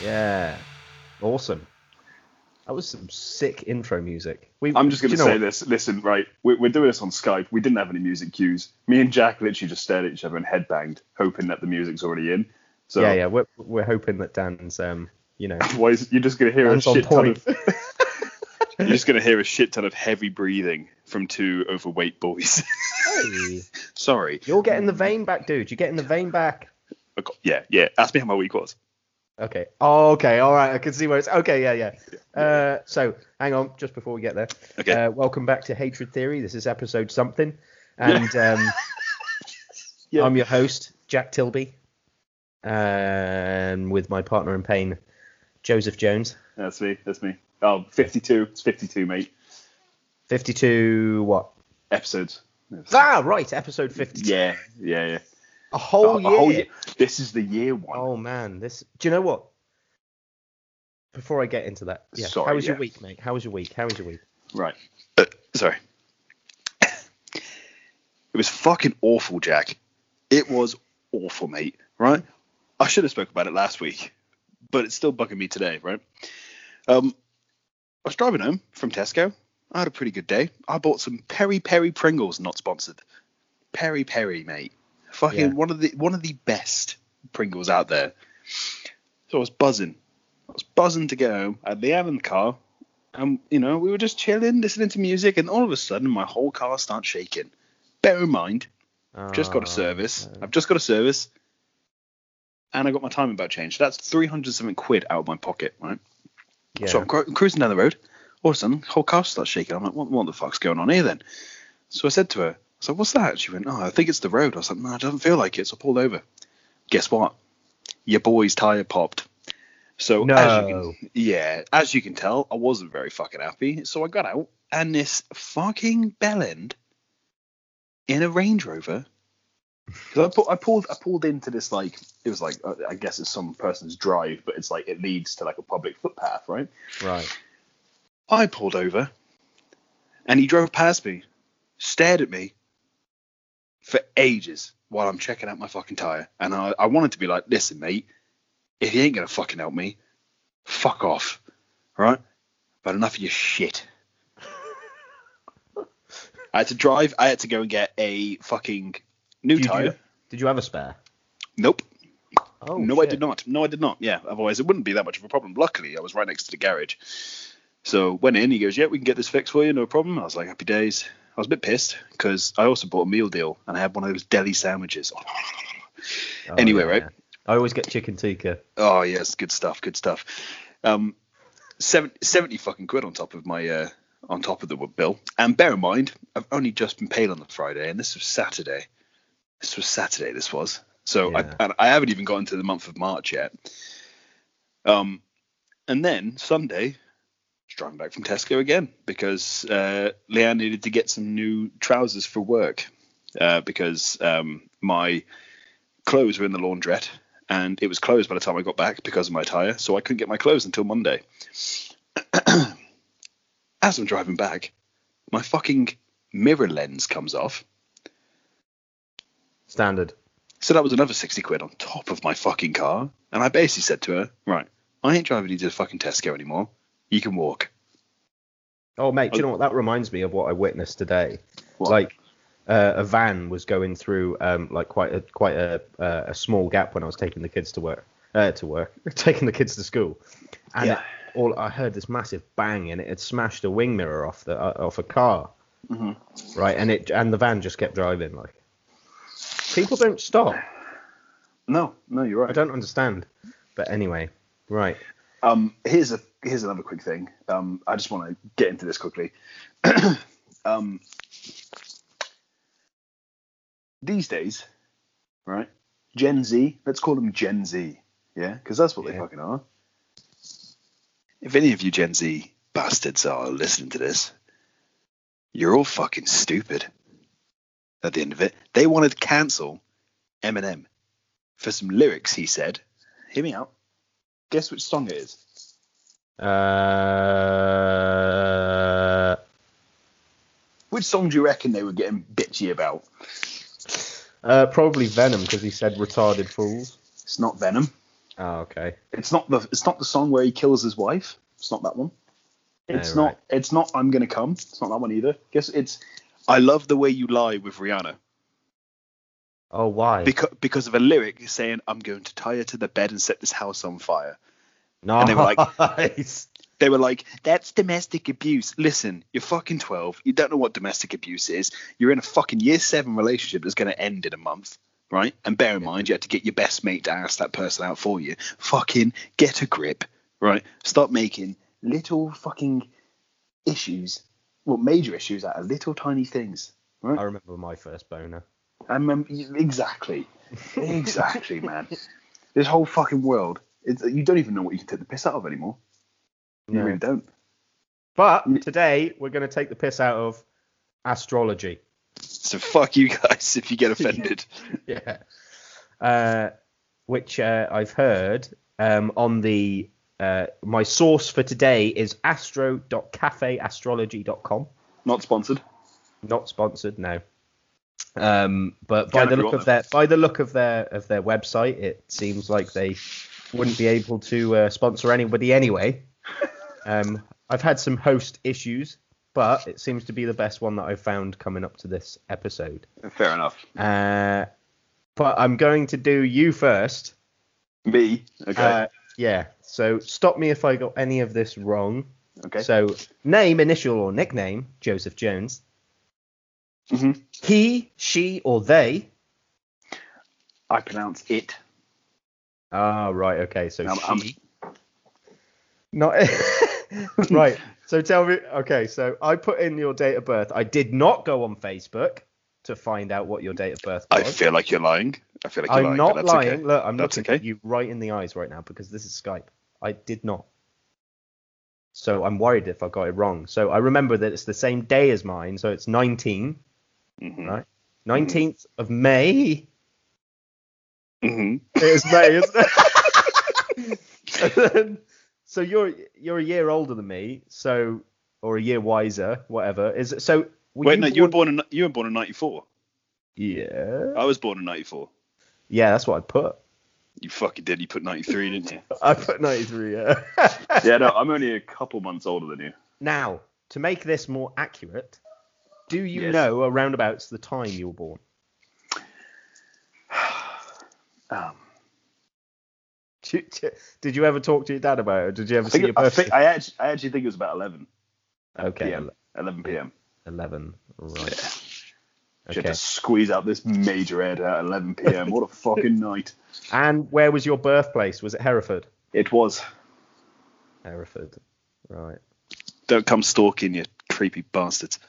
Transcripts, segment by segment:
Yeah. Awesome. That was some sick intro music. I'm just going to say this. Listen, right, we're doing this on Skype. We didn't have any music cues. Me and Jack literally just stared at each other and headbanged, hoping that the music's already in. So yeah. We're hoping that Dan's, Otherwise, you're just going to hear Dan's on point. You're just going to hear a shit ton of heavy breathing from two overweight boys. Hey. Sorry. You're getting the vein back, dude. You're getting the vein back. Yeah. Ask me how my week was. Okay. Oh, okay. All right. I can see where it's. Okay. Yeah. So, hang on, just before we get there. Okay. Welcome back to Hatred Theory. This is episode something, and Yeah. I'm your host, Jack Tilby, and with my partner in pain, Joseph Jones. That's me. Oh, 52. It's 52, mate. 52 what? Episodes. Right. Episode 52. Yeah. A whole year. This is the year one. Oh man, do you know what? Before I get into that, Sorry, how was your week, mate? How was your week? Right. Sorry. It was fucking awful, Jack. It was awful, mate. Right? I should have spoke about it last week, but it's still bugging me today, right? I was driving home from Tesco. I had a pretty good day. I bought some Peri Peri Pringles, not sponsored. Peri Peri, mate. Fucking one of the best Pringles out there. So I was buzzing to get home. I had Leanne in the car, and we were just chilling, listening to music, and all of a sudden my whole car starts shaking. Bear in mind, I've just got a service, and I got my timing belt changed. So that's 300 something quid out of my pocket, right? Yeah. So I'm cruising down the road. All of a sudden, the whole car starts shaking. I'm like, what the fuck's going on here then? So I said to her, what's that? She went, I think it's the road. I was like, no, it doesn't feel like it. So I pulled over. Guess what? Your boy's tyre popped. So as you can tell, I wasn't very fucking happy. So I got out, and this fucking bellend in a Range Rover. Because I pulled into this, like, it was like, I guess it's some person's drive, but it's like it leads to like a public footpath, right? Right. I pulled over, and he drove past me, stared at me for ages while I'm checking out my fucking tyre. And I wanted to be like, listen, mate, if you ain't going to fucking help me, fuck off, right? But enough of your shit. I had to go and get a fucking new tyre. Did you have a spare? Nope. Oh, no, shit. I did not. Yeah, otherwise it wouldn't be that much of a problem. Luckily, I was right next to the garage. So went in, he goes, yeah, we can get this fixed for you, no problem. I was like, happy days. I was a bit pissed because I also bought a meal deal and I had one of those deli sandwiches. Anyway, yeah. right? I always get chicken tikka. Oh, yes, good stuff. 70 fucking quid on top of my on top of the bill. And bear in mind, I've only just been paid on the Friday, and this was Saturday. This was. So Yeah. I haven't even gotten to the month of March yet. And then Sunday, I was driving back from Tesco again because Leanne needed to get some new trousers for work because my clothes were in the laundrette and it was closed by the time I got back because of my tyre, so I couldn't get my clothes until Monday. As I'm driving back, my fucking mirror lens comes off. Standard. So that was another 60 quid on top of my fucking car. And I basically said to her, right, I ain't driving you to the fucking Tesco anymore. You can walk. Oh, mate, do you know what? That reminds me of what I witnessed today. What? Like, a van was going through like quite a small gap when I was taking the kids taking the kids to school. And Yeah. I heard this massive bang, and it had smashed a wing mirror off a car. Mm-hmm. Right, and the van just kept driving. Like, people don't stop. No, you're right. I don't understand. But anyway, right. Here's another quick thing. I just want to get into this quickly. These days, right? Gen Z, let's call them Gen Z, yeah, because that's what they fucking are. If any of you Gen Z bastards are listening to this, you're all fucking stupid. At the end of it, they wanted to cancel Eminem for some lyrics he said. Hear me out. Guess which song it is? Which song do you reckon they were getting bitchy about? Probably Venom, because he said retarded fools. It's not Venom. Oh, okay. It's not the song where he kills his wife. It's not that one. It's Oh, not. right. It's not I'm Gonna Come. It's not that one either. Guess it's I Love the Way You Lie with Rihanna. Oh, why? Because of a lyric saying I'm going to tie her to the bed and set this house on fire. Nice. And they were like, that's domestic abuse. Listen, you're fucking 12. You don't know what domestic abuse is. You're in a fucking year 7 relationship that's going to end in a month, right? And bear in mind, you had to get your best mate to ask that person out for you. Fucking get a grip, right? Stop making little fucking issues, major issues out of little tiny things, right? I remember my first boner. I remember exactly, man. This whole fucking world, you don't even know what you can take the piss out of anymore. You really don't. But today we're going to take the piss out of astrology. So fuck you guys if you get offended. Yeah. Which I've heard on the my source for today is astro.cafeastrology.com. Not sponsored. Not sponsored, no. But by the look of their website, it seems like they wouldn't be able to sponsor anybody anyway. I've had some host issues, but it seems to be the best one that I've found coming up to this episode. Fair enough. But I'm going to do you first. Me? Okay. Yeah. So stop me if I got any of this wrong. Okay. So name, initial, or nickname, Joseph Jones. Mm-hmm. He, she, or they. I pronounce it. Ah, right. Okay. So I'm she. Not right. So tell me. Okay. So I put in your date of birth. I did not go on Facebook to find out what your date of birth was. I feel like you're lying. I'm not lying. Okay. Look, I'm That's looking okay. at you right in the eyes right now because this is Skype. I did not. So I'm worried if I got it wrong. So I remember that it's the same day as mine. So it's 19. Mm-hmm. Right? 19th of May. Mm-hmm. It is May, isn't it? And then, so you're a year older than me, so or a year wiser, whatever. Is it so? Wait, no, you were born in 94. Yeah. I was born in 94. Yeah, that's what I put. You fucking did. You put 93, didn't you? I put 93. Yeah. Yeah, no, I'm only a couple months older than you. Now, to make this more accurate, do you Yes. know around about the time you were born? Did you ever talk to your dad about it? Or did you ever see your birthday? I actually think it was about 11. Okay. PM. 11 p.m. 11. Right. Yeah. She Okay. had to squeeze out this major head at 11 p.m. What a fucking night. And where was your birthplace? Was it Hereford? It was. Hereford. Right. Don't come stalking, you creepy bastards.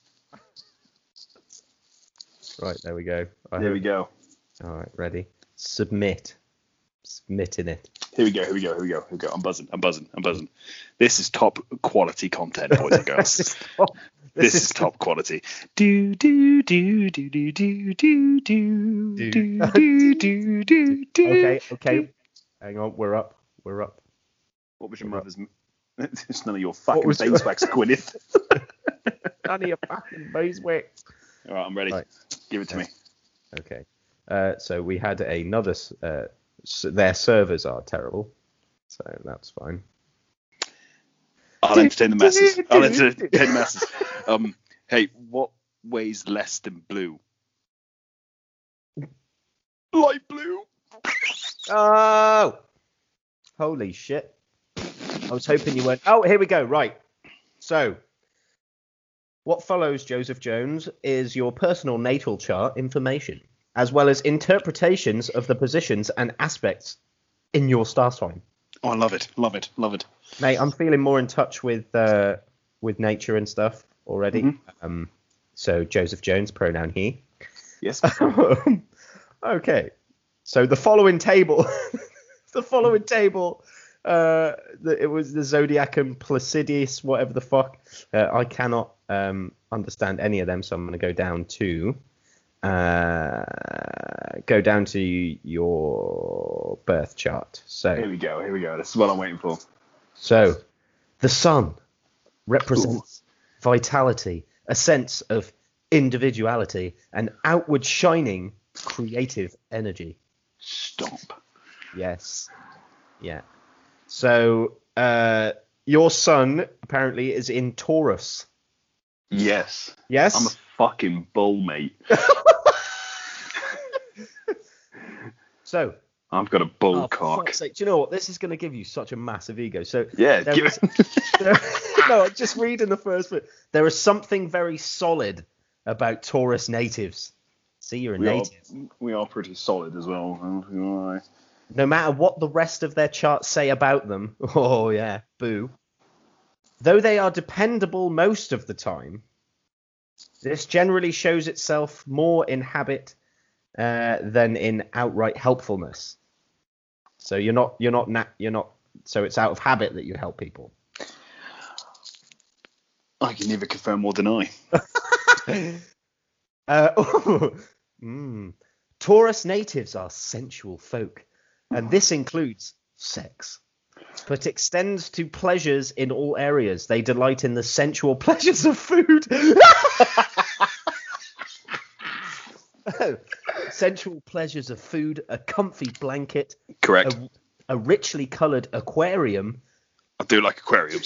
Right, there we go. There we go. All right, ready. Submit. Submitting it. Here we go. I'm buzzing. This is top quality content, boys and girls. This is top quality. Do do do do do do do do do do do do. Okay. Hang on, we're up. What was your mother's? It's none of your fucking was your- beeswax, Gwyneth. None of your fucking beeswax. All right, I'm ready. Right. Give it to me. Okay. So we had another. Their servers are terrible, so that's fine. I'll entertain the masses. Hey, what weighs less than blue? Light blue. Oh! Holy shit. I was hoping you weren't. Oh, here we go. Right. So, what follows, Joseph Jones, is your personal natal chart information, as well as interpretations of the positions and aspects in your star sign. Oh, I love it. Mate, I'm feeling more in touch with nature and stuff already. Mm-hmm. So, Joseph Jones, pronoun he. Yes. Okay. So the following table, it was the Zodiacum Placidus, whatever the fuck. I cannot understand any of them, so I'm going to go down to your birth chart. So Here we go. This is what I'm waiting for. So the sun represents vitality, a sense of individuality, and outward shining creative energy. Stop. Yes. Yeah. So your son apparently is in Taurus. Yes. Yes? I'm a fucking bull, mate. So. I've got a bull Oh, for cock. fuck's sake. Do you know what? This is going to give you such a massive ego. So Yeah. no, I'm just reading the first bit. There is something very solid about Taurus natives. See, you're a native. We are pretty solid as well. No matter what the rest of their charts say about them. Oh, yeah. Boo. Though they are dependable most of the time, this generally shows itself more in habit than in outright helpfulness. So you're not. So it's out of habit that you help people. I can neither confirm or deny. Taurus natives are sensual folk, and this includes sex, but extends to pleasures in all areas. They delight in the sensual pleasures of food. Sensual pleasures of food, a comfy blanket. Correct. A richly coloured aquarium. I do like aquariums.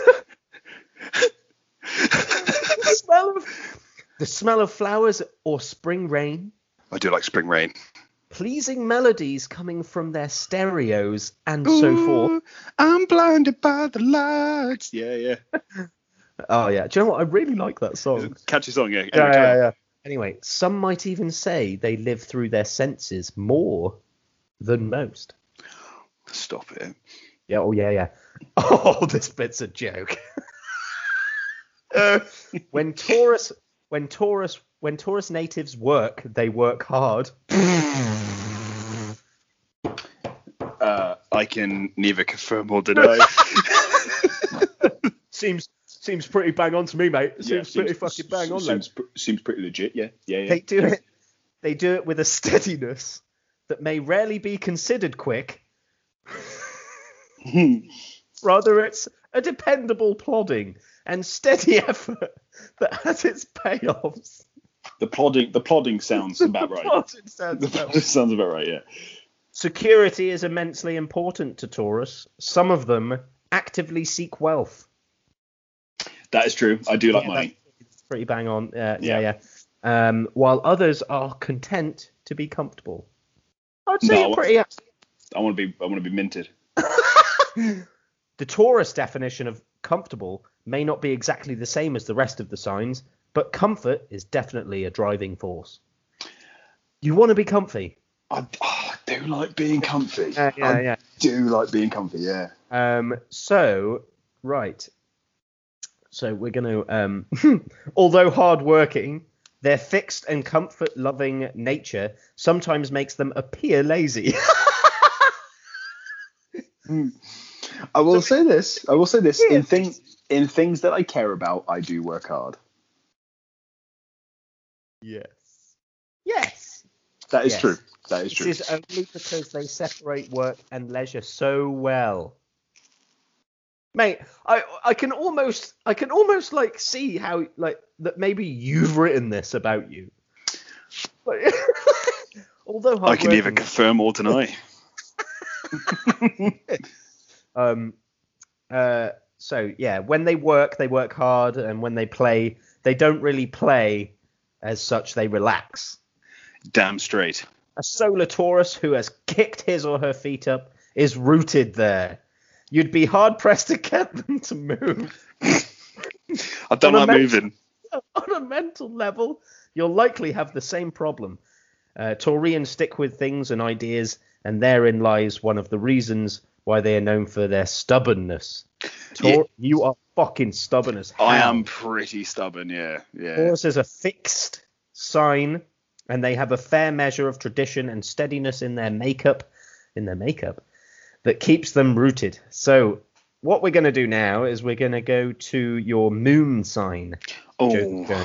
The smell of flowers or spring rain. I do like spring rain. Pleasing melodies coming from their stereos and so forth. I'm blinded by the lights. Yeah. Oh, yeah. Do you know what? I really like that song. Catchy song, yeah. Yeah. Anyway, some might even say they live through their senses more than most. Stop it. Yeah. Oh, yeah. Oh, this bit's a joke. When Taurus natives work, they work hard. I can neither confirm or deny. Seems pretty bang on to me, mate. Seems pretty fucking bang on. Seems pretty legit. Yeah. They do it with a steadiness that may rarely be considered quick. Rather, it's a dependable plodding and steady effort that has its payoffs. The plodding sounds about right. It sounds about right, yeah. Security is immensely important to Taurus. Some of them actively seek wealth. That is true. I do like money. It's pretty bang on. Yeah. While others are content to be comfortable. I'd say you're pretty. I want to be minted. The Taurus definition of comfortable may not be exactly the same as the rest of the signs, but comfort is definitely a driving force. You want to be comfy. I do like being comfy. Yeah. Do like being comfy, yeah. So we're going to, although hard-working, their fixed and comfort-loving nature sometimes makes them appear lazy. I will say this. Yeah. In things that I care about, I do work hard. Yes. That is true. This is only because they separate work and leisure so well. Mate, I can almost like see how like that maybe you've written this about you. But, although I can neither confirm or deny. So yeah, when they work hard, and when they play, they don't really play as such. They relax. Damn straight. A solar Taurus who has kicked his or her feet up is rooted there. You'd be hard pressed to get them to move. I don't like moving. On a mental level, you'll likely have the same problem. Taurians stick with things and ideas, and therein lies one of the reasons why they are known for their stubbornness. You are fucking stubborn as hell. I am pretty stubborn, yeah. Taurus is a fixed sign, and they have a fair measure of tradition and steadiness in their makeup that keeps them rooted. So what we're going to do now is we're going to go to your moon sign. Oh.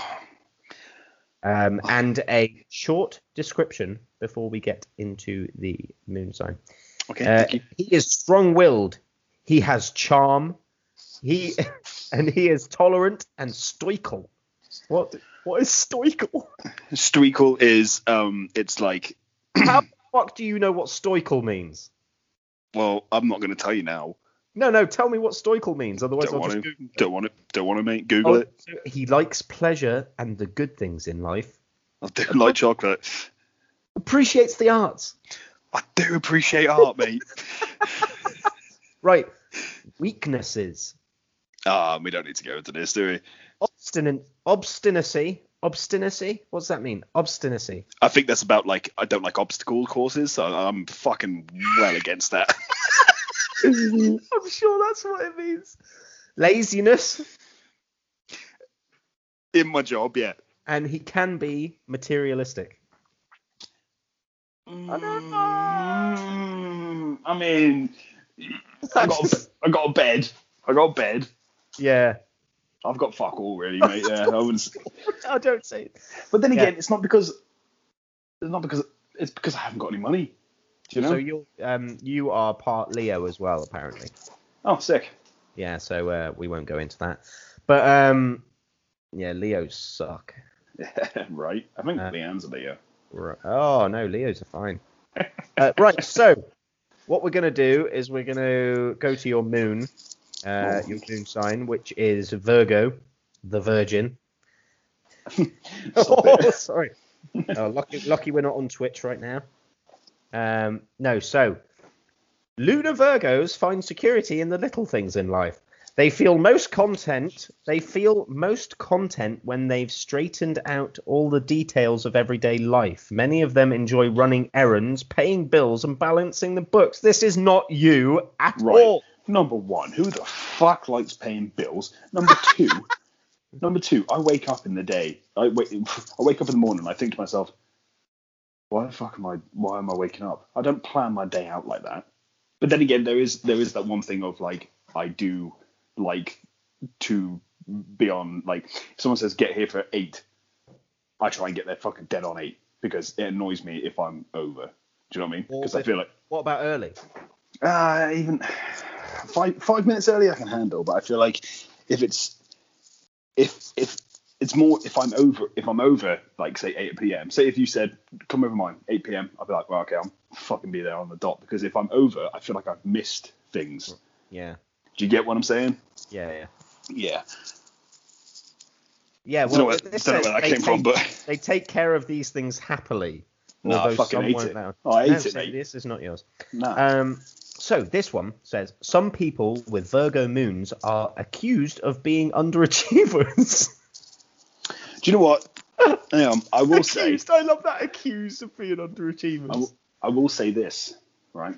And a short description before we get into the moon sign. Okay, thank you. He is strong-willed. He has charm. He is tolerant and stoical. What is stoical? Stoical is it's like how the fuck do you know what stoical means? Well, I'm not going to tell you now. No, tell me what stoical means. Otherwise, Don't I'll want just to. Google it. Don't want to, mate. Google it. So he likes pleasure and the good things in life. I do like chocolate. Appreciates the arts. I do appreciate art, mate. Right. Weaknesses. We don't need to go into this, do we? Obstinacy. What's that mean? Obstinacy. I think that's about, like, I don't like obstacle courses, so I'm fucking well against that. I'm sure that's what it means. Laziness. In my job, yeah. And he can be materialistic. I mean, I got a bed. Yeah. I've got fuck all, really, mate. Yeah, I wouldn't. I don't say it. But then again, it's because I haven't got any money. Do you know? So you are part Leo as well, apparently. Oh, sick. Yeah, so we won't go into that. But yeah, Leos suck. Right. I think Leanne's a Leo. Right. Oh no, Leos are fine. Right. So what we're gonna do is we're gonna go to your moon, your moon sign, which is Virgo, the Virgin. Oh, sorry. Oh, lucky we're not on Twitch right now. No, so lunar Virgos find security in the little things in life. They feel most content when they've straightened out all the details of everyday life. Many of them enjoy running errands, paying bills, and balancing the books. This is not you at all. Number one, who the fuck likes paying bills? Number two, I wake up in the day. I wake up in the morning and I think to myself, why am I waking up? I don't plan my day out like that. But then again, there is that one thing of, like, I do like to be on, like, if someone says get here for 8, I try and get there fucking dead on 8 because it annoys me if I'm over. Do you know what I mean? Because I feel like, what about early? Even 5 minutes early I can handle, but I feel like if I'm over, like, say 8 p.m. Say if you said come over mine 8 p.m. I'd be like, well, okay, I'm fucking be there on the dot, because if I'm over, I feel like I've missed things. Yeah. Do you get what I'm saying? Yeah. Yeah. Well, don't know where that came from, but they take care of these things happily. No, I fucking hate it. I hate it, mate. This is not yours. No. So this one says some people with Virgo moons are accused of being underachievers. Do you know what? I will say. I love that, accused of being underachievers. I will say this, right?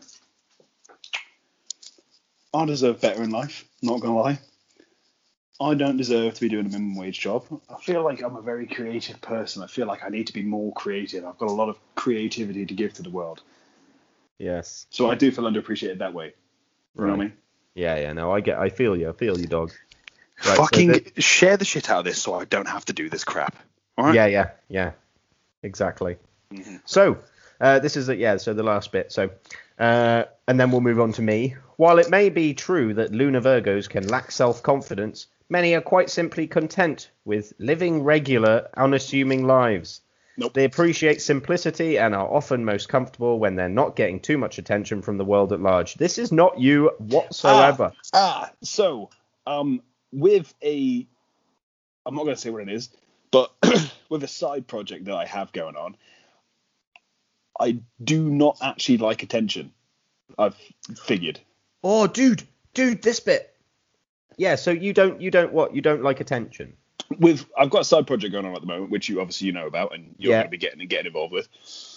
I deserve better in life, not gonna lie. I don't deserve to be doing a minimum wage job. I feel like I'm a very creative person. I feel like I need to be more creative. I've got a lot of creativity to give to the world. Yes. So I do feel underappreciated that way. You know what I mean? Yeah, no, I feel you, dog. Right, fucking share the shit out of this so I don't have to do this crap. All right? Yeah. Exactly. Mm-hmm. So, this is so the last bit. So, and then we'll move on to me. While it may be true that lunar Virgos can lack self-confidence, many are quite simply content with living regular, unassuming lives. Nope. They appreciate simplicity and are often most comfortable when they're not getting too much attention from the world at large. This is not you whatsoever. So, with I'm not going to say what it is, but with a side project that I have going on, I do not actually like attention. I've figured. Oh, dude, this bit. Yeah, so you don't what? You don't like attention? I've got a side project going on at the moment, which you obviously know about, and you're going to be getting involved with.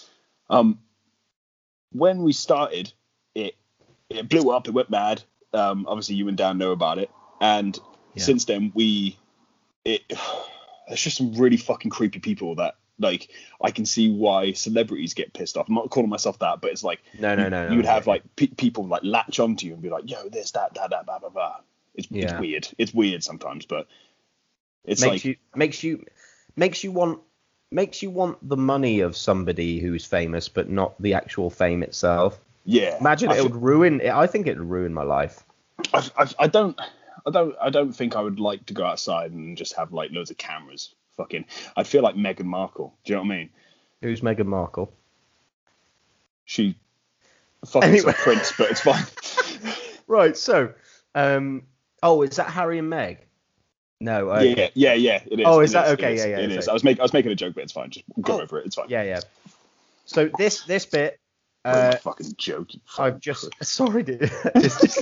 When we started, it blew up. It went mad. Obviously, you and Dan know about it, and since then there's just some really fucking creepy people that, like, I can see why celebrities get pissed off. I'm not calling myself that, but it's like no. You'd have like people like latch onto you and be like, yo, this, that, blah, blah, blah. It's weird. It's weird sometimes, but it's makes you want the money of somebody who's famous, but not the actual fame itself. Yeah. Imagine it would ruin. I think it would ruin my life. I don't think I would like to go outside and just have like loads of cameras. Fucking, I'd feel like Meghan Markle. Do you know what I mean? Who's Meghan Markle? She Fucking Anyway. Prince, but it's fine. Right, so, is that Harry and Meg? No. Yeah, it is. Oh, is it that is, okay? It is. Yeah. It is. So, I was making a joke, but it's fine. Just go over it. It's fine. Yeah. So this bit, Fucking joke. I've just sorry, dude. It's just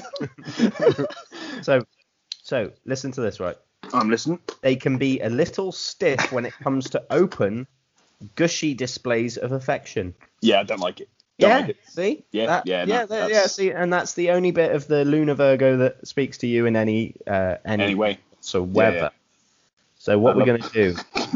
so listen to this, right? I'm listening. They can be a little stiff when it comes to open, gushy displays of affection. Yeah, I don't like it. Don't like it. See? Yeah, See, and that's the only bit of the Lunar Virgo that speaks to you in any way. So weather. Yeah. So what we're gonna do?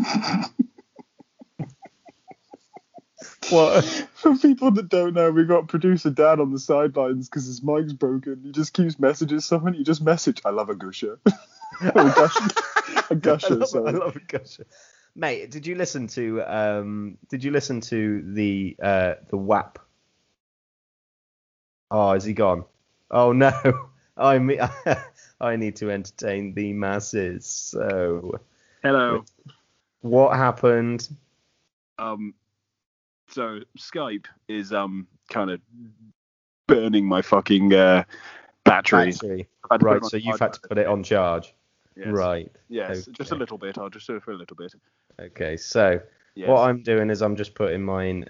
What? For people that don't know, we got producer Dan on the sidelines because his mic's broken. He just keeps messaging someone. You just message, "I love a gusher." A gusher. I love a gusher. Mate, did you listen to the WAP? Oh, is he gone? Oh no. I need to entertain the masses. So Hello. What happened? So Skype is kind of burning my fucking battery. Right, so you've had to put it on charge. Yes. Right. Yes, Okay. just a little bit. I'll just do it for a little bit. Okay, so Yes. what I'm doing is I'm just putting my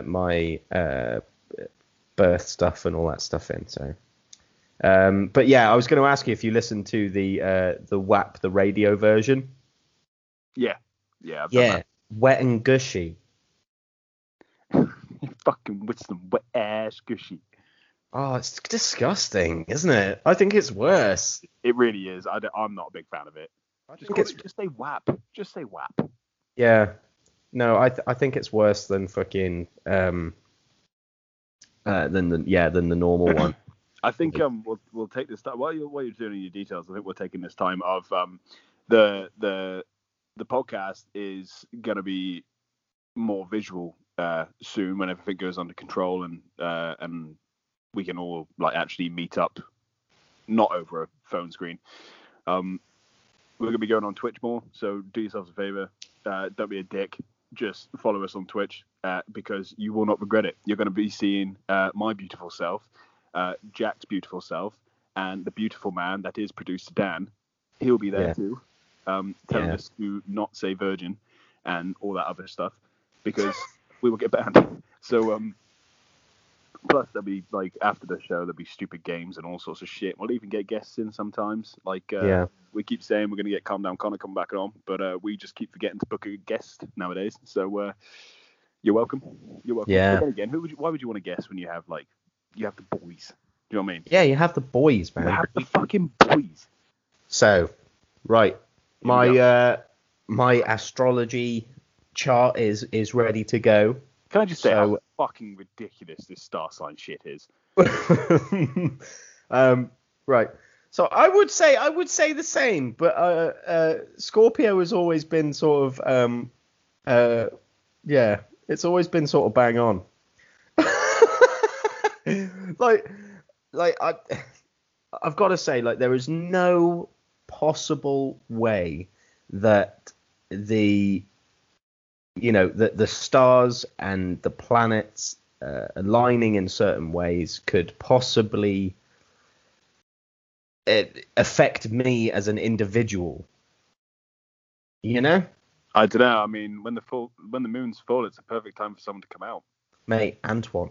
birth stuff and all that stuff in. So, but yeah, I was going to ask you if you listened to the WAP, the radio version. Yeah. I've done that. Wet and gushy. Fucking with some wet ass gushy. Oh, it's disgusting, isn't it? I think it's worse. It really is. I'm not a big fan of it. Just say WAP. Just say WAP. Yeah. No, I think it's worse than fucking than the normal one. I think we'll take this time while you're doing your details. I think we're taking this time of the podcast is gonna be more visual soon when everything goes under control and we can all like actually meet up, not over a phone screen. We're gonna be going on Twitch more, so do yourselves a favor. Don't be a dick. Just follow us on Twitch because you will not regret it. You're going to be seeing my beautiful self, Jack's beautiful self, and the beautiful man that is producer Dan. He'll be there too, telling us to not say virgin and all that other stuff because we will get banned. So plus there'll be like after the show there'll be stupid games and all sorts of shit. We'll even get guests in sometimes. Like we keep saying we're going to get Calm Down Connor come back on, but we just keep forgetting to book a guest nowadays. So you're welcome. Yeah. But then again, why would you want to guest when you have the boys? Do you know what I mean? Yeah, you have the boys, man. You have the fucking boys. So, right, my astrology chart is ready to go. Can I just say how fucking ridiculous this star sign shit is? Right. So I would say the same, but Scorpio has always been sort of it's always been sort of bang on. I've got to say, like, there is no possible way that the stars and the planets aligning in certain ways could possibly affect me as an individual. You know? I don't know. I mean, when the moon's full, it's a perfect time for someone to come out. Mate, Antoine.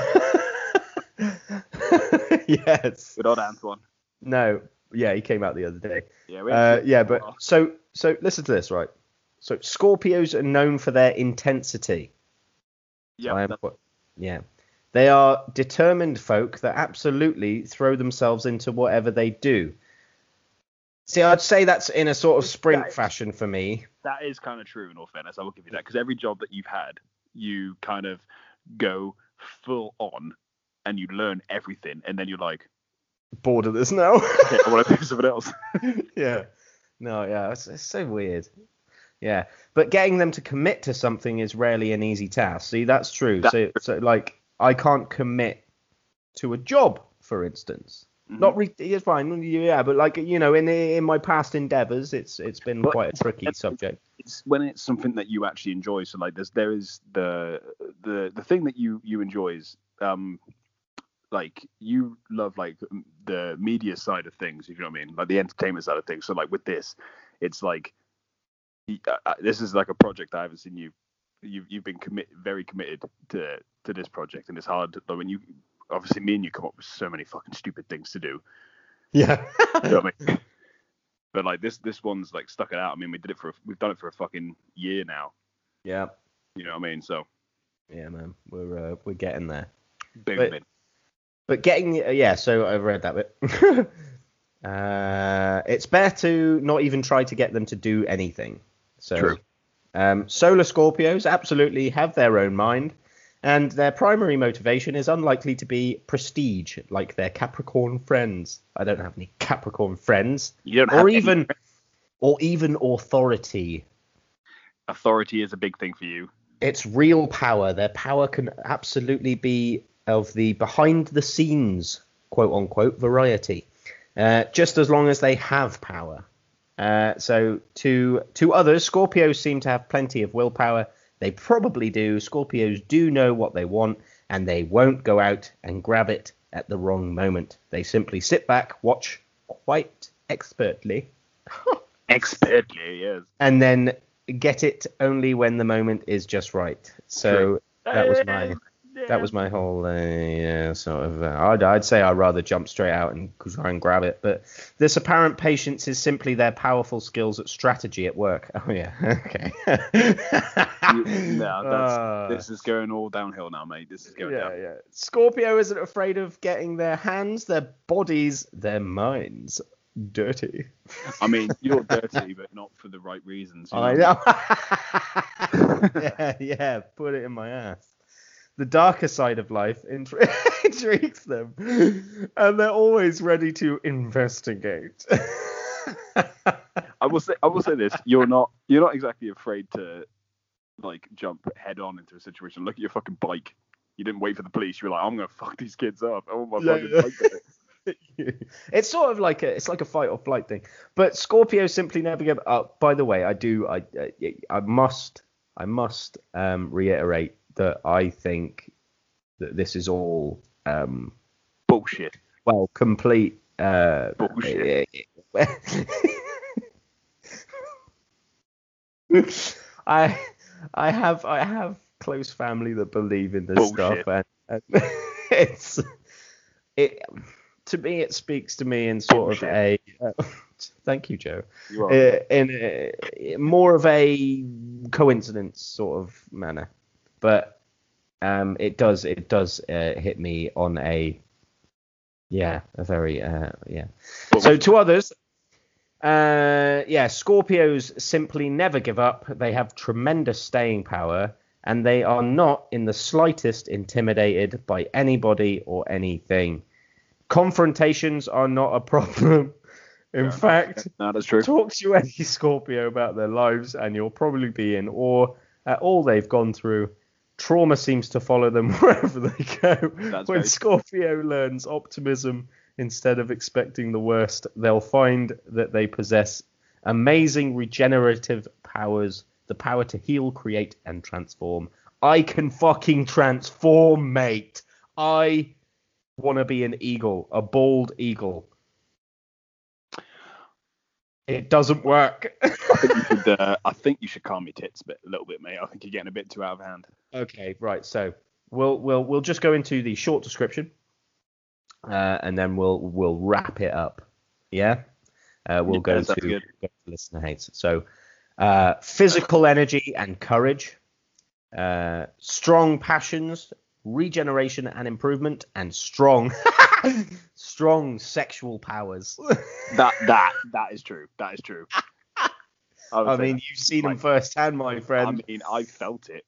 Yes. Good old Antoine. No. Yeah, he came out the other day. Yeah. But so listen to this, right? So Scorpios are known for their intensity. Yeah. They are determined folk that absolutely throw themselves into whatever they do. See, I'd say that's in a sort of sprint fashion for me. That is kind of true, in all fairness. I will give you that. Because every job that you've had, you kind of go full on and you learn everything. And then you're like, bored of this now. Okay, I want to do something else. Yeah. No, yeah. It's so weird. Yeah. But getting them to commit to something is rarely an easy task. See, that's true. So like, I can't commit to a job, for instance. Mm-hmm. It's fine, yeah, but like, you know, in my past endeavors, it's been quite a tricky subject. It's when it's something that you actually enjoy. So like, there is the thing that you enjoy is like you love like the media side of things, if you know what I mean, like the entertainment side of things. So like with this, it's like this is like a project I haven't seen you've been very committed to this project, and it's hard. Like when you obviously me and you come up with so many fucking stupid things to do. Yeah. You know what I mean? But like this one's like stuck it out. I mean, we've done it for a fucking year now. Yeah. You know what I mean? So Yeah, man, we're getting there. booming. But getting so I've read that bit. It's better to not even try to get them to do anything. So, True. Solar Scorpios absolutely have their own mind, and their primary motivation is unlikely to be prestige like their Capricorn friends. I don't have any Capricorn friends. You don't have or even authority. Authority is a big thing for you. It's real power. Their power can absolutely be of the behind the scenes, quote unquote, variety. Just as long as they have power. So to others, Scorpios seem to have plenty of willpower. They probably do. Scorpios do know what they want, and they won't go out and grab it at the wrong moment. They simply sit back, watch quite expertly. Expertly, yes. And then get it only when the moment is just right. So that was my whole sort of. I'd say I'd rather jump straight out and try and grab it, but this apparent patience is simply their powerful skills at strategy at work. Oh yeah, okay. This is going all downhill now, mate. This is going down. Yeah. Scorpio isn't afraid of getting their hands, their bodies, their minds dirty. I mean, you're dirty, but not for the right reasons. I know. yeah, put it in my ass. The darker side of life intrigues them, and they're always ready to investigate. I will say this: you're not exactly afraid to like jump head on into a situation. Look at your fucking bike. You didn't wait for the police. You were like, I'm gonna fuck these kids up. I want my fucking bike back. It's sort of like a fight or flight thing. But Scorpio simply never give up. By the way, I must reiterate that I think that this is all bullshit. Well, complete bullshit. I have close family that believe in this bullshit. stuff, and to me it speaks to me in sort bullshit. Of a thank you, Joe. In more of a coincidence sort of manner, but it does hit me on a very. So to others, Scorpios simply never give up. They have tremendous staying power, and they are not in the slightest intimidated by anybody or anything. Confrontations are not a problem. In fact, that's true. Talk to any Scorpio about their lives, and you'll probably be in awe at all they've gone through. Trauma seems to follow them wherever they go. When Scorpio learns optimism instead of expecting the worst, they'll find that they possess amazing regenerative powers, the power to heal, create, and transform. I can fucking transform, mate. I want to be an eagle, a bald eagle. It doesn't work. I think you should calm your tits a little bit, mate. I think you're getting a bit too out of hand. Okay, right. So we'll just go into the short description, and then we'll wrap it up. Yeah. We'll go to listener hates. So, physical energy and courage, strong passions, regeneration and improvement, and strong sexual powers. That is true. That is true. I mean, you've seen them firsthand, my friend. I mean, I felt it.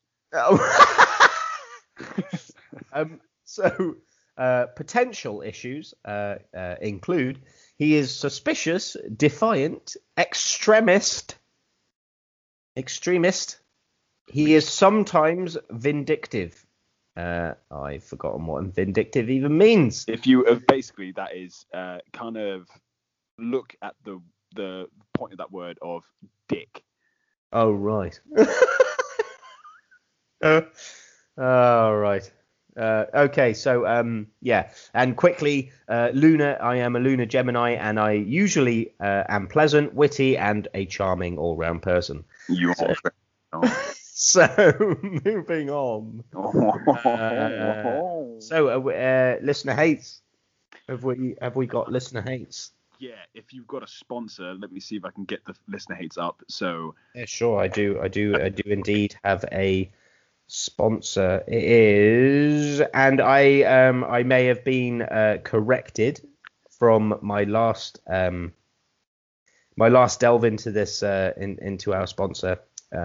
Potential issues include he is suspicious, defiant, extremist. He is sometimes vindictive. I've forgotten what vindictive even means. If you basically, that is kind of look at the point of that word of dick. Oh right. Oh right. Okay, so yeah, and quickly, Luna. I am a Luna Gemini, and I usually am pleasant, witty, and a charming all-round person. You So, are. so moving on. Listener hates. Have we got listener hates? Yeah, if you've got a sponsor, let me see if I can get the listener hates up. So Yeah, sure, I do indeed have a sponsor. It is, and I may have been corrected from my last delve into this into our sponsor,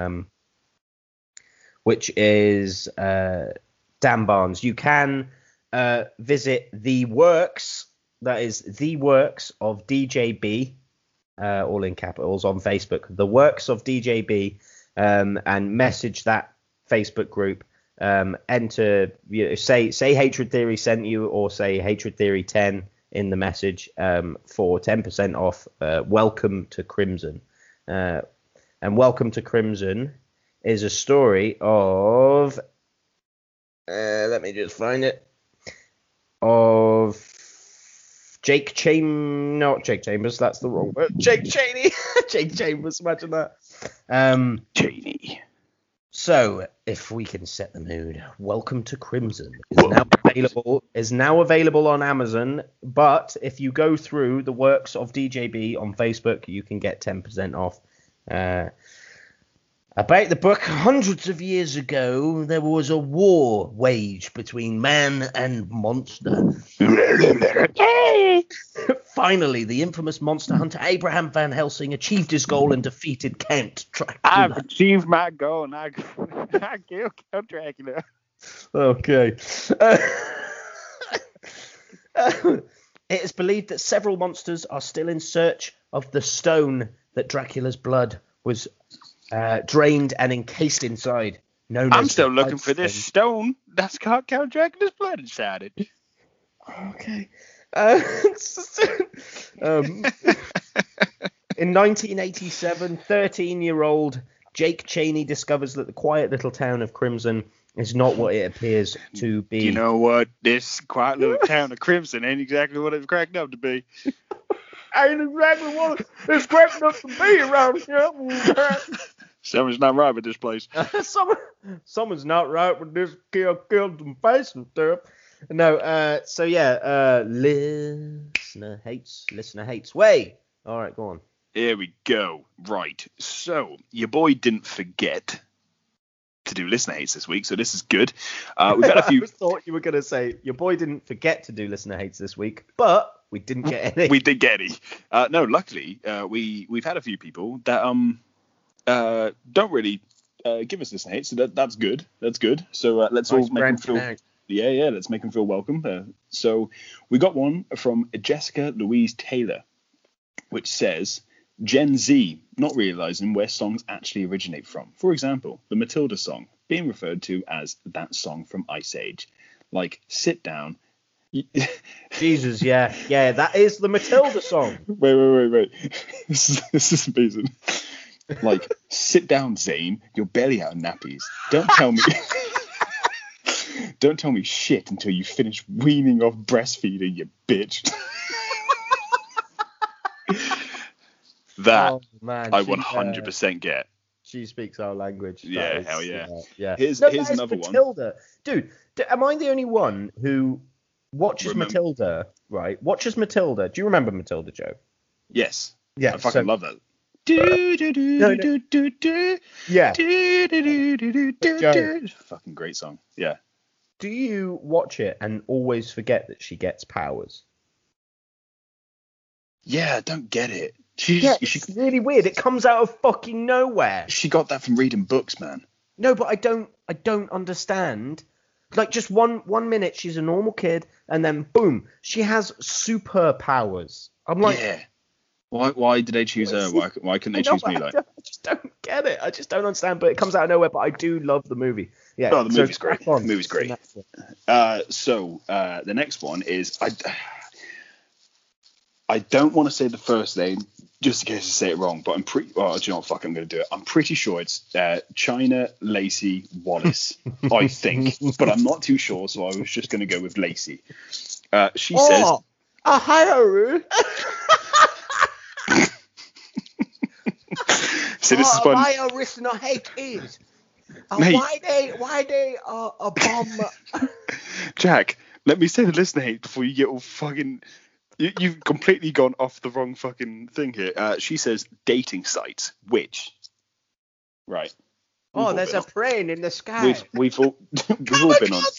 which is Dan Barnes. You can visit the works. That is the works of DJB, all in capitals, on Facebook. The works of DJB, and message that Facebook group. Enter, say Hatred Theory sent you, or say Hatred Theory 10 in the message, for 10% off. Welcome to Crimson, and Welcome to Crimson is a story of. Let me just find it. Of not Jake Chambers, that's the wrong word. Jake Cheney. Jake Chambers, imagine that. Cheney. So, if we can set the mood, Welcome to Crimson is now available on Amazon, but if you go through the works of DJB on Facebook, you can get 10% off. About the book, hundreds of years ago, there was a war waged between man and monster. Finally, the infamous monster hunter Abraham Van Helsing achieved his goal and defeated Count Dracula. I've achieved my goal, and I killed Count Dracula. Okay. It is believed that several monsters are still in search of the stone that Dracula's blood was drained and encased inside. I'm still looking for this stone that's got Count Dracula's blood inside it. Okay. In 1987, 13-year-old Jake Cheney discovers that the quiet little town of Crimson is not what it appears to be. You know what? This quiet little town of Crimson ain't exactly what it's cracked up to be. Ain't exactly what it's cracked up to be around here. Something's not right with this place. Someone's not right with this killed some face and stuff. No, so yeah, listener hates. Way. All right, go on. Here we go. Right. So your boy didn't forget to do listener hates this week, so this is good. We've had a few. I thought you were going to say your boy didn't forget to do listener hates this week, but we didn't get any. We did get any. No, luckily, we've had a few people that don't really give us listener hates, so that's good. That's good. So let's all make them feel. Yeah, let's make them feel welcome. So we got one from Jessica Louise Taylor, which says, Gen Z not realizing where songs actually originate from. For example, the Matilda song being referred to as that song from Ice Age. Like, sit down. Jesus, yeah, that is the Matilda song. Wait. This is amazing. Like, sit down, Zane. You're barely out of nappies. Don't tell me shit until you finish weaning off breastfeeding, you bitch. That I 100% get. She speaks our language. Yeah, hell yeah. Yeah. Here's another Matilda. Dude, am I the only one who watches Matilda, right? Watches Matilda. Do you remember Matilda, Joe? Yes. Yeah. I fucking love that. Yeah. Fucking great song. Yeah. Do you watch it and always forget that she gets powers? Yeah, I don't get it. It's really weird. It comes out of fucking nowhere. She got that from reading books, man. No, but I don't understand. Like, just one minute she's a normal kid, and then boom, she has superpowers. I'm like, yeah. Why did they choose her? Why couldn't they choose me? Like, I just don't get it. I just don't understand. But it comes out of nowhere. But I do love the movie. Yeah. Oh, the movie's great. The movie's great. So the next one is I don't want to say the first name just in case I say it wrong, but I'm pretty. Well, do you know what? Fuck, I'm going to do it. I'm pretty sure it's China Lacey Wallace. I think, but I'm not too sure, so I was just going to go with Lacey. She says, hi, Aru. "So this is fun." Why are listener hate is? Mate. Why they a bomb? Jack, let me say the listener hate before you get all fucking. You've completely gone off the wrong fucking thing here. She says dating sites, which, right? Oh, there's a plane in the sky. We've all been on.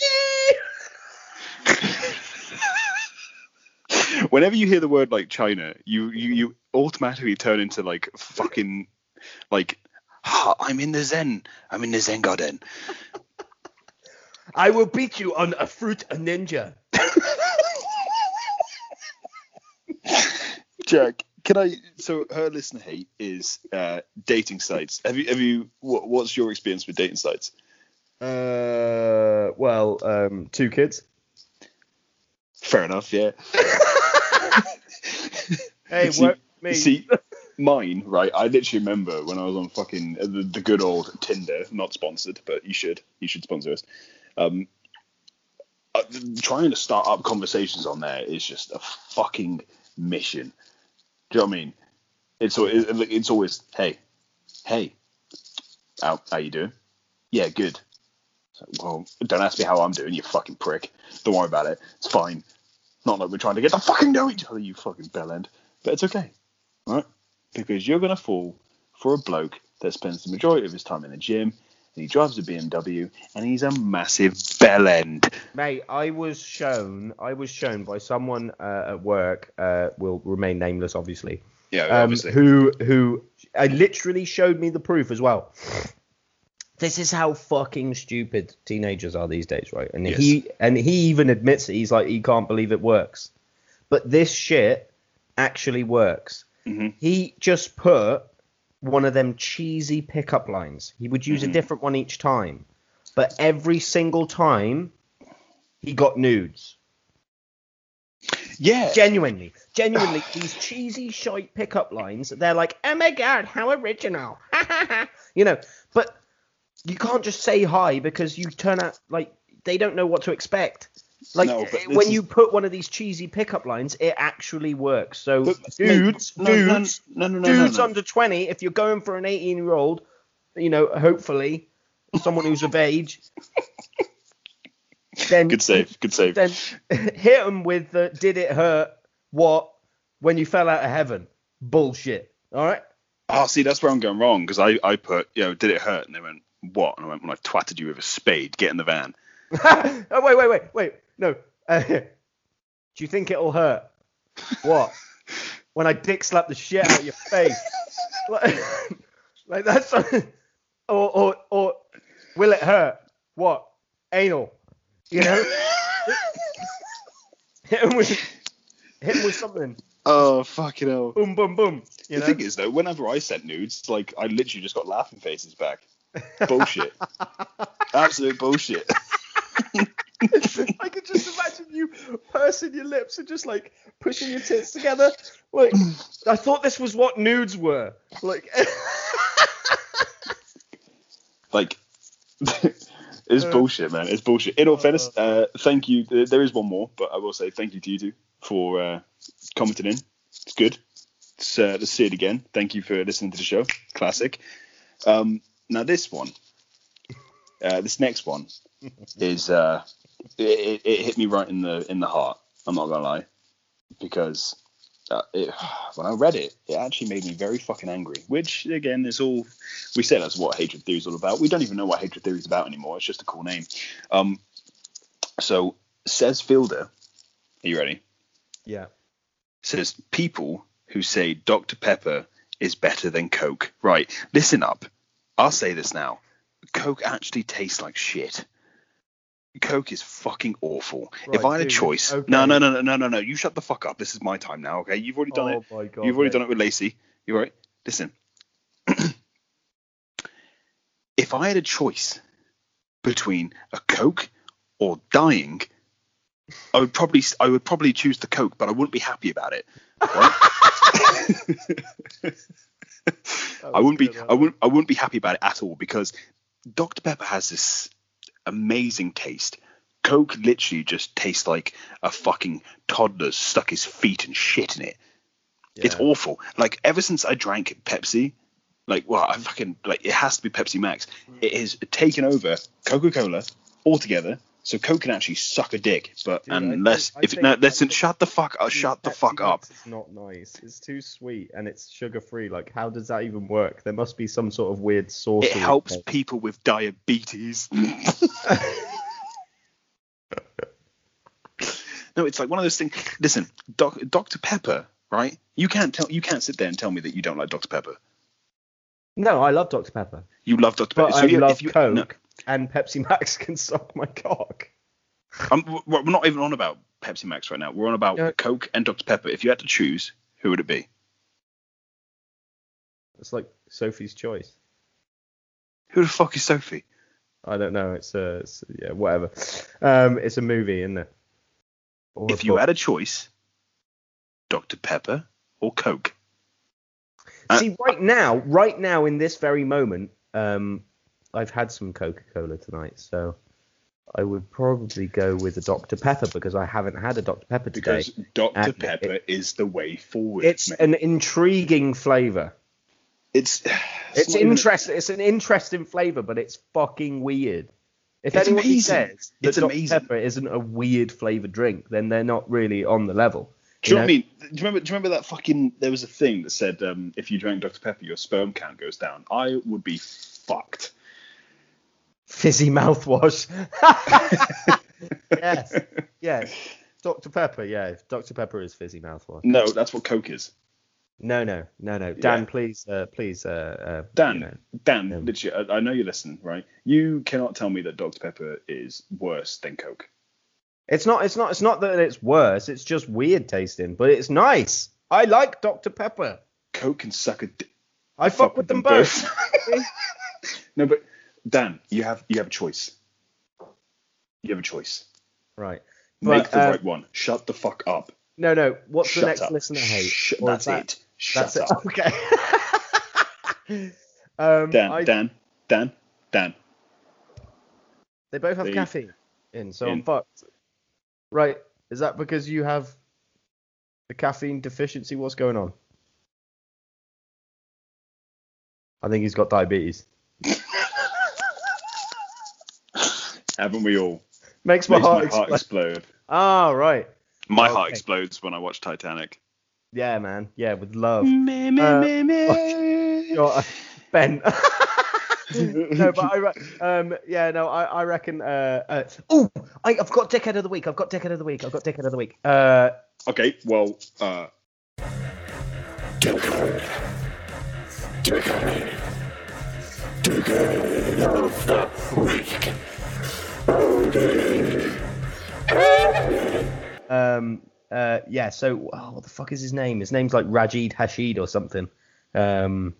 Whenever you hear the word like China, you automatically turn into like fucking like. I'm in the Zen garden. I will beat you on a fruit ninja. Jack, can I? So her listener hate is dating sites. Have you? What's your experience with dating sites? Well, 2 kids. Fair enough, yeah. Hey, work me. See, mine, right? I literally remember when I was on fucking the good old Tinder, not sponsored, but you should sponsor us. Trying to start up conversations on there is just a fucking mission. Do you know what I mean? It's always, hey, how you doing? Yeah, good. So, well, don't ask me how I'm doing, you fucking prick. Don't worry about it. It's fine. Not like we're trying to get to fucking know each other, you fucking bellend. But it's okay, right? Because you're gonna fall for a bloke that spends the majority of his time in the gym, and he drives a BMW, and he's a massive bellend. Mate, I was shown by someone at work, will remain nameless, obviously. Yeah, obviously. Who literally showed me the proof as well. This is how fucking stupid teenagers are these days, right? And yes. he even admits it. He's like, he can't believe it works. But this shit actually works. Mm-hmm. He just put one of them cheesy pickup lines. He would use a different one each time. But every single time, he got nudes. Yeah. Genuinely, these cheesy shite pickup lines, they're like, oh my god, how original. You know, but you can't just say hi because you turn out, like, they don't know what to expect. Like, no, when you put one of these cheesy pickup lines, it actually works. So, dudes under 20, if you're going for an 18-year-old, you know, hopefully, someone who's of age, then good save. Then hit them with the "did it hurt? What? When you fell out of heaven?" bullshit. All right. Oh, see, that's where I'm going wrong, because I put, did it hurt? And they went, what? And I went, when I twatted you with a spade, get in the van. Oh, wait. No. Do you think it'll hurt? What? When I dick slap the shit out of your face? like that's or will it hurt? What? Anal? You know? hit him with something. Oh, fucking hell. Boom, boom, boom. The thing is, though, whenever I sent nudes, like, I literally just got laughing faces back. Bullshit. Absolute bullshit. I could just imagine you pursing your lips and just, like, pushing your tits together. Like, I thought this was what nudes were. Like, it's bullshit, man. It's bullshit. In all fairness, thank you. There is one more, but I will say thank you to you two for commenting in. It's good. Let's see it again. Thank you for listening to the show. Classic. Now this one, this next one is it hit me right in the heart. I'm not gonna lie, because when I read it, it actually made me very fucking angry. Which again is all we say, that's what hatred theory is all about. We don't even know what hatred theory is about anymore. It's just a cool name. So says Fielder, are you ready? Yeah. Says people who say Dr. Pepper is better than Coke. Right, listen up. I'll say this now. Coke actually tastes like shit. Coke is fucking awful. Right, if I had a choice... Okay. No. You shut the fuck up. This is my time now, okay? You've already done it. My God, You've already done it with Lacey. You all right? Listen. If I had a choice between a Coke or dying, I would probably choose the Coke, but I wouldn't be happy about it. Right? I wouldn't be happy about it at all, because Dr. Pepper has this amazing taste. Coke literally just tastes like a fucking toddler stuck his feet and shit in it. Yeah. It's awful. Like, ever since I drank Pepsi, it has to be Pepsi Max. It has taken over Coca-Cola altogether. So Coke can actually suck a dick, but listen, shut the fuck up. Shut the fuck up. It's not nice. It's too sweet and it's sugar free. Like, how does that even work? There must be some sort of weird sauce. It helps people with diabetes. No, it's like one of those things. Listen, Dr. Pepper, right? You can't sit there and tell me that you don't like Dr. Pepper. No, I love Dr. Pepper. You love Dr. Pepper. But I love Coke. No. And Pepsi Max can suck my cock. We're not even on about Pepsi Max right now. We're on about Coke and Dr. Pepper. If you had to choose, who would it be? It's like Sophie's Choice. Who the fuck is Sophie? I don't know. It's whatever. It's a movie, isn't it? If you had a choice, Dr. Pepper or Coke? See, right now, in this very moment, I've had some Coca-Cola tonight, so I would probably go with a Dr. Pepper, because I haven't had a Dr. Pepper today. Because Dr. Pepper is the way forward. It's an intriguing flavour. It's interesting. It's an interesting flavour, but it's fucking weird. If anybody says that Dr. Pepper isn't a weird flavoured drink, then they're not really on the level. Do you know what I mean? Do you remember that fucking... There was a thing that said if you drank Dr. Pepper, your sperm count goes down. I would be fucked. Fizzy mouthwash. Yes. Dr. Pepper, yeah. Dr. Pepper is fizzy mouthwash. No, that's what Coke is. No. Dan, yeah. please. Dan, literally, I know you listen, right? You cannot tell me that Dr. Pepper is worse than Coke. It's not that it's worse. It's just weird tasting, but it's nice. I like Dr. Pepper. Coke can suck a dick. I fuck with them both. No, but Dan, you have a choice. You have a choice. Right. Make the right one. Shut the fuck up. No. What's the next listener hate? That's it. Shut up. Okay. Dan. They both have caffeine in, so I'm fucked. Right. Is that because you have a caffeine deficiency? What's going on? I think he's got diabetes. Haven't we all? Makes my heart explode. Oh, right. My heart explodes when I watch Titanic. Yeah, man. Yeah, with love. Ben. No, but I reckon. I've got Dickhead of the Week. Okay, well. Dickhead of the Week. So what the fuck is his name? His name's like Rajid Hashid or something. Who?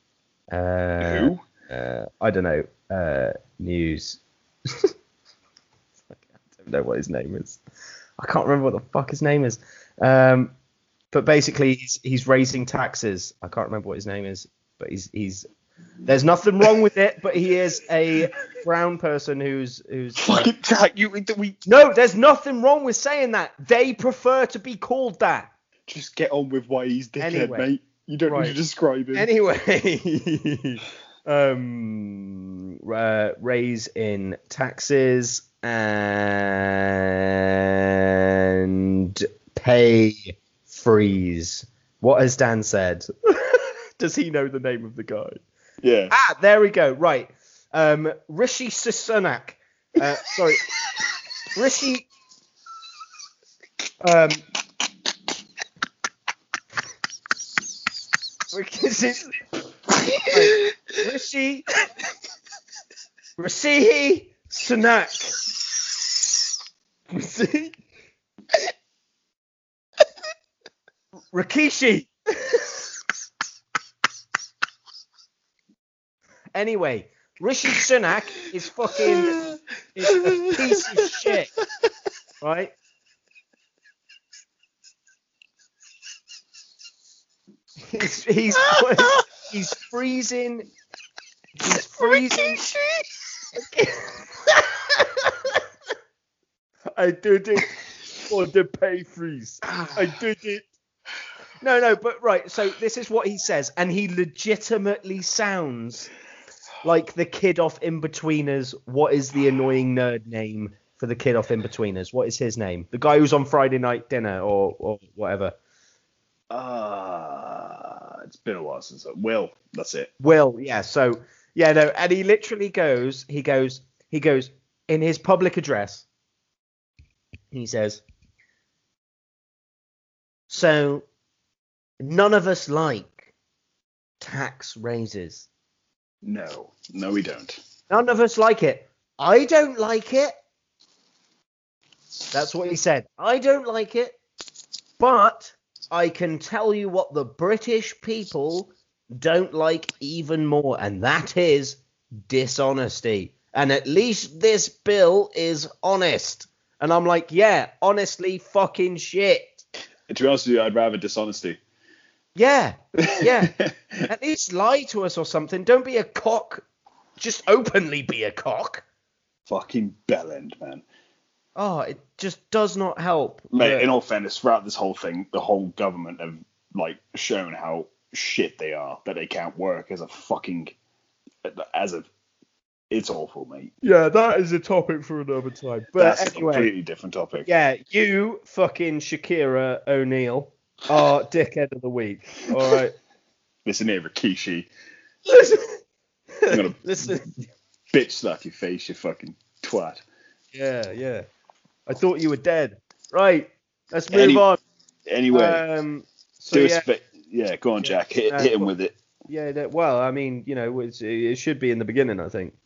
I don't know. News. I don't know what his name is. I can't remember what the fuck his name is. But basically, he's raising taxes. I can't remember what his name is, but he's. There's nothing wrong with it, but he is a brown person who's. Fucking Jack, No, there's nothing wrong with saying that. They prefer to be called that. Just get on with why he's dickhead, mate. You don't need to describe him. Anyway, raise in taxes and pay freeze. What has Dan said? Does he know the name of the guy? Yeah. There we go. Right. Rishi Sunak. Sorry. Rishi. Rishi Sunak. Rikishi. Anyway, Rishi Sunak is a piece of shit, right? he's freezing. He's freezing. I did it for the pay freeze. I did it. No, but right. So this is what he says, and he legitimately sounds like the kid off In-Betweeners. What is the annoying nerd name for the kid off In-Betweeners? What is his name? The guy who's on Friday Night Dinner or whatever. It's been a while since Will. That's it. Will, yeah. So yeah, no, and he literally goes in his public address. He says, "So none of us like tax raises. No, we don't. None of us like it. I don't like it." That's what he said. I don't like it, but I can tell you what the British people don't like even more, and that is dishonesty. And at least this bill is honest. And I'm like, yeah, honestly, fucking shit. To be honest with you, I'd rather dishonesty. Yeah. At least lie to us or something. Don't be a cock. Just openly be a cock. Fucking bellend, man. Oh, it just does not help. Mate, in all fairness, throughout this whole thing, the whole government have shown how shit they are, that they can't work it's awful, mate. Yeah, that is a topic for another time. But that's anyway, a completely different topic. Yeah, you fucking Shakira O'Neal are dickhead of the week. All right. Listen here, Rikishi. Listen. I'm gonna Listen. bitch slap your face, you fucking twat. Yeah. I thought you were dead. Right. Let's move on. Anyway. Go on, Jack. Hit him with it. Yeah. Well, I mean, it should be in the beginning, I think.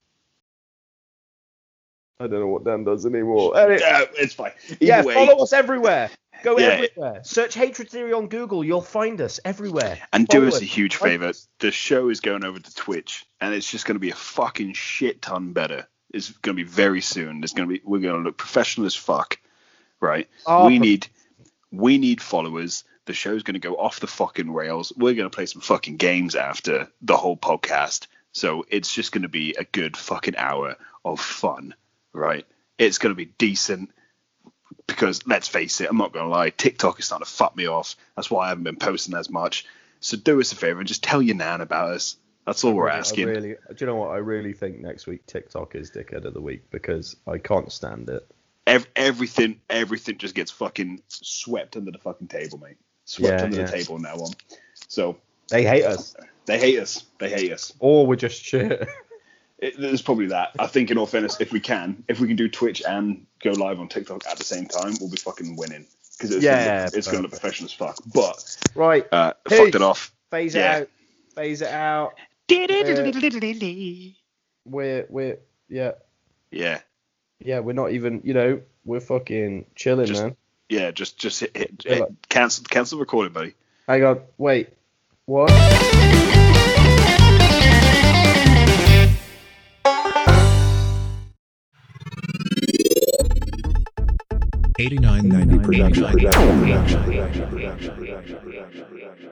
I don't know what Dan does anymore. It's fine. Either way, follow us everywhere. Go everywhere. Search Hatred Theory on Google. You'll find us everywhere. And do us a huge favour. The show is going over to Twitch, and it's just going to be a fucking shit ton better. It's going to be very soon. We're going to look professional as fuck, right? We need followers. The show's going to go off the fucking rails. We're going to play some fucking games after the whole podcast. So it's just going to be a good fucking hour of fun, right? It's going to be decent because, let's face it, I'm not going to lie, TikTok is starting to fuck me off. That's why I haven't been posting as much. So do us a favour and just tell your nan about us. That's all we're asking. Do you know what? I really think next week TikTok is dickhead of the week because I can't stand it. Everything just gets fucking swept under the fucking table, mate. Swept under the table now on. So they hate us. They hate us. Or we're just shit. There's probably that. I think in all fairness, if we can do Twitch and go live on TikTok at the same time, we'll be fucking winning. Because it's going to look professional as fuck. But right, fucked it off. Phase it out. We're we're not even, we're fucking chilling, man. Yeah, just hit cancel recording, buddy. Hang on, wait, what? '89 90 production.